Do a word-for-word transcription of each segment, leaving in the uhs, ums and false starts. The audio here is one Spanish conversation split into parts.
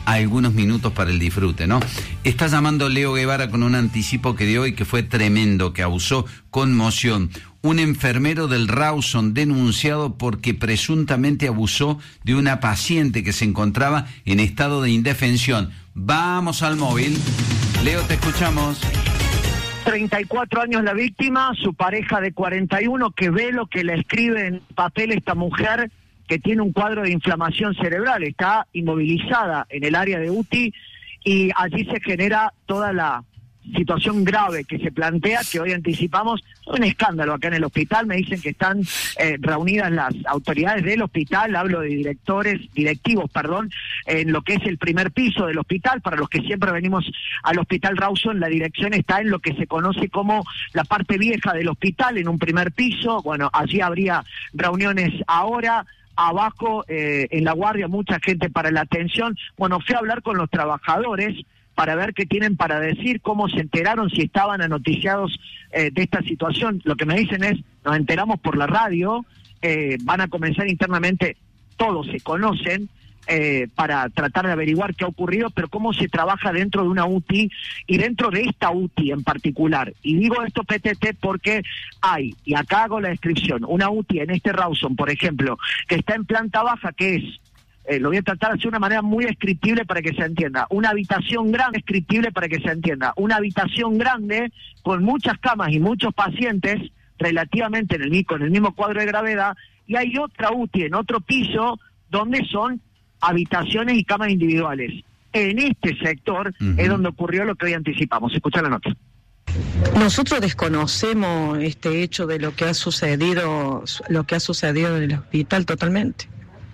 algunos minutos para el disfrute, ¿no? Está llamando Leo Guevara con un anticipo que dio y que fue tremendo, que causó conmoción. Un enfermero del Rawson denunciado porque presuntamente abusó de una paciente que se encontraba en estado de indefensión. Vamos al móvil. Leo, te escuchamos. treinta y cuatro años la víctima, su pareja de cuarenta y uno, que ve lo que le escribe en papel esta mujer, que tiene un cuadro de inflamación cerebral, está inmovilizada en el área de U T I y allí se genera toda la situación grave que se plantea, que hoy anticipamos. Un escándalo acá en el hospital. Me dicen que están eh, reunidas las autoridades del hospital, hablo de directores, directivos, perdón, en lo que es el primer piso del hospital. Para los que siempre venimos al Hospital Rawson, la dirección está en lo que se conoce como la parte vieja del hospital, en un primer piso. Bueno, allí habría reuniones ahora. Abajo, eh, en la guardia, mucha gente para la atención. Bueno, fui a hablar con los trabajadores para ver qué tienen para decir, cómo se enteraron, si estaban anoticiados eh, de esta situación. Lo que me dicen es, nos enteramos por la radio, eh, van a comenzar internamente, todos se conocen, eh, para tratar de averiguar qué ha ocurrido, pero cómo se trabaja dentro de una U T I y dentro de esta U T I en particular. Y digo esto, P T T, porque hay, y acá hago la descripción, una U T I en este Rawson, por ejemplo, que está en planta baja, que es, Eh, lo voy a tratar de hacer de una manera muy descriptible para que se entienda. Una habitación grande, descriptible para que se entienda. Una habitación grande con muchas camas y muchos pacientes, relativamente en el, con el mismo cuadro de gravedad, y hay otra U T I en otro piso donde son habitaciones y camas individuales. En este sector uh-huh. es donde ocurrió lo que hoy anticipamos. Escucha la nota. Nosotros desconocemos este hecho de lo que ha sucedido, lo que ha sucedido en el hospital totalmente.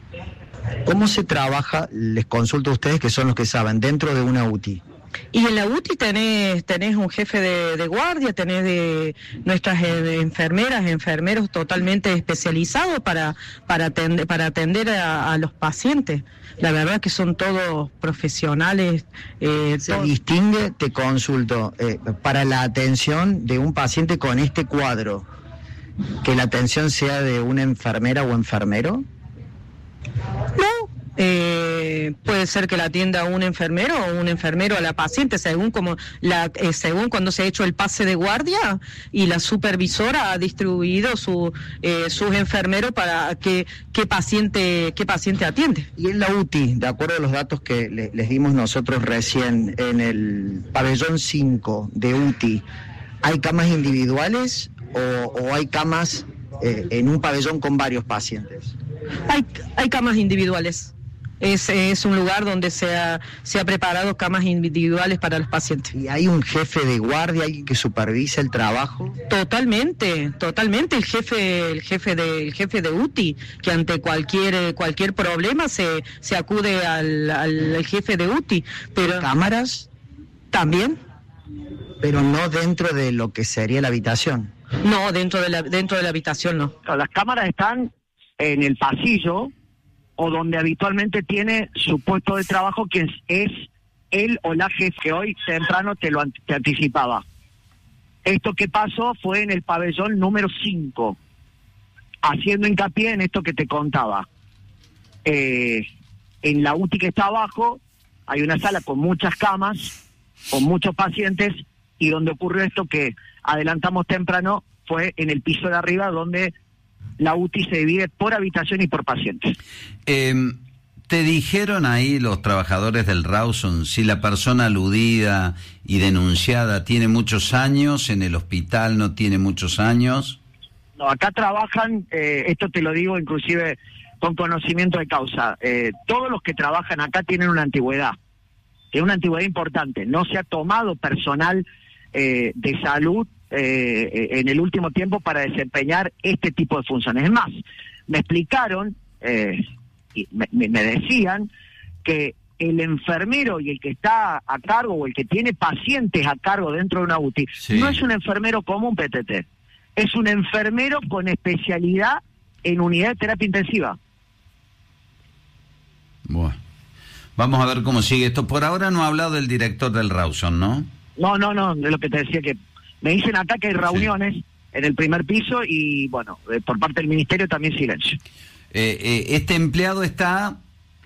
¿Cómo se trabaja, les consulto a ustedes que son los que saben, dentro de una U T I? Y en la U T I tenés, tenés un jefe de, de guardia, tenés de nuestras enfermeras, enfermeros totalmente especializados para, para atender, para atender a, a los pacientes. La verdad que son todos profesionales. Eh, ¿Se todo... distingue, te consulto, eh, para la atención de un paciente con este cuadro, que la atención sea de una enfermera o enfermero? No, eh, puede ser que la atienda un enfermero o un enfermero a la paciente, según como la eh, según cuando se ha hecho el pase de guardia y la supervisora ha distribuido su eh, sus enfermeros para que qué paciente qué paciente atiende. Y en la U T I, de acuerdo a los datos que le, les dimos nosotros recién, en el pabellón cinco de U T I, ¿hay camas individuales o, o hay camas eh, en un pabellón con varios pacientes? Hay, hay camas individuales. Es, es un lugar donde se ha, se ha preparado camas individuales para los pacientes. ¿Y hay un jefe de guardia, alguien que supervisa el trabajo? Totalmente, totalmente. El jefe, el jefe de, el jefe de U T I, que ante cualquier cualquier problema se, se acude al, al, al jefe de U T I. Pero ¿cámaras? También. Pero no dentro de lo que sería la habitación. No, dentro de la, dentro de la habitación no. Las cámaras están en el pasillo o donde habitualmente tiene su puesto de trabajo, quien es él o la jefe, que hoy temprano te lo te anticipaba. Esto que pasó fue en el pabellón número cinco, haciendo hincapié en esto que te contaba. Eh, en la U T I que está abajo hay una sala con muchas camas, con muchos pacientes, y donde ocurrió esto que adelantamos temprano fue en el piso de arriba, donde la U T I se divide por habitación y por pacientes. Eh, ¿Te dijeron ahí los trabajadores del Rawson si la persona aludida y denunciada tiene muchos años en el hospital, no tiene muchos años? No, acá trabajan, eh, esto te lo digo inclusive con conocimiento de causa, eh, todos los que trabajan acá tienen una antigüedad, tienen una antigüedad importante. No se ha tomado personal eh, de salud Eh, en el último tiempo para desempeñar este tipo de funciones. Es más, me explicaron, eh, y me, me decían que el enfermero y el que está a cargo o el que tiene pacientes a cargo dentro de una U T I, sí, no es un enfermero común, P T T, es un enfermero con especialidad en unidad de terapia intensiva. Bueno, vamos a ver cómo sigue esto. Por ahora no ha hablado del director del Rawson, ¿no? No, no, no, es lo que te decía, que me dicen acá que hay reuniones sí. en el primer piso y, bueno, eh, por parte del ministerio también silencio. Eh, eh, ¿Este empleado está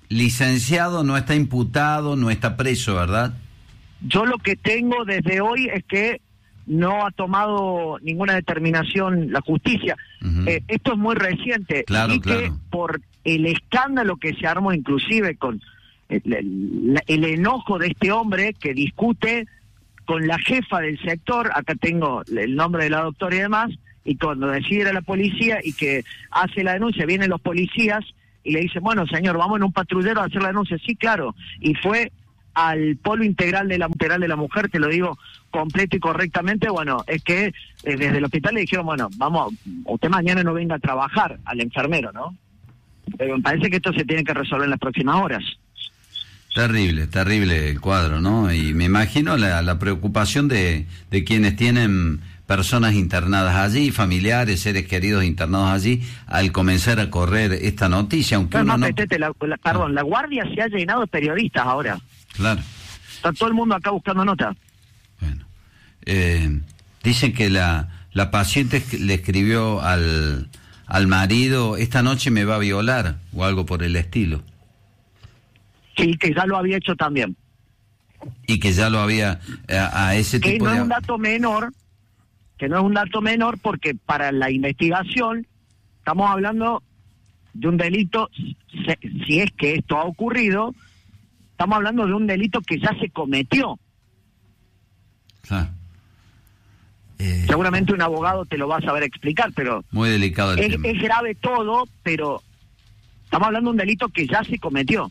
Licenciado, no está imputado, no está preso, ¿verdad? Yo lo que tengo desde hoy es que no ha tomado ninguna determinación la justicia. Uh-huh. Eh, esto es muy reciente. Claro, y claro. que por el escándalo que se armó inclusive con el, el, el enojo de este hombre que discute con la jefa del sector, acá tengo el nombre de la doctora y demás, y cuando decide ir a la policía y que hace la denuncia, vienen los policías y le dicen, bueno, señor, vamos en un patrullero a hacer la denuncia. Sí, claro. Y fue al polo integral de la integral de la mujer, te lo digo completo y correctamente. Bueno, es que eh, desde el hospital le dijeron, bueno, vamos, usted mañana no venga a trabajar, al enfermero, ¿no? Pero me parece que esto se tiene que resolver en las próximas horas. Terrible, terrible el cuadro, ¿no? Y me imagino la, la preocupación de, de quienes tienen personas internadas allí, familiares, seres queridos internados allí, al comenzar a correr esta noticia, aunque no, uno no... no... Petete, la, la, perdón, ah. la guardia se ha llenado de periodistas ahora. Claro. Está todo el mundo acá buscando nota. Bueno, eh, dicen que la, la paciente le escribió al, al marido, esta noche me va a violar, o algo por el estilo. Sí, que ya lo había hecho también. Y que ya lo había, a, a ese que tipo no de... es un dato menor, que no es un dato menor porque para la investigación estamos hablando de un delito, si es que esto ha ocurrido, estamos hablando de un delito que ya se cometió. Ah. Eh, Seguramente un abogado te lo va a saber explicar, pero muy delicado el es, tema. Es grave todo, pero estamos hablando de un delito que ya se cometió.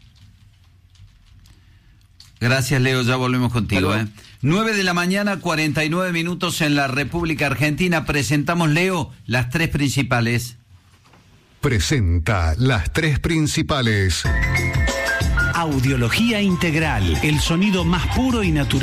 Gracias, Leo, ya volvemos contigo. ¿eh? nueve de la mañana, cuarenta y nueve minutos en la República Argentina. Presentamos, Leo, las tres principales. Presenta las tres principales. Audiología Integral, el sonido más puro y natural.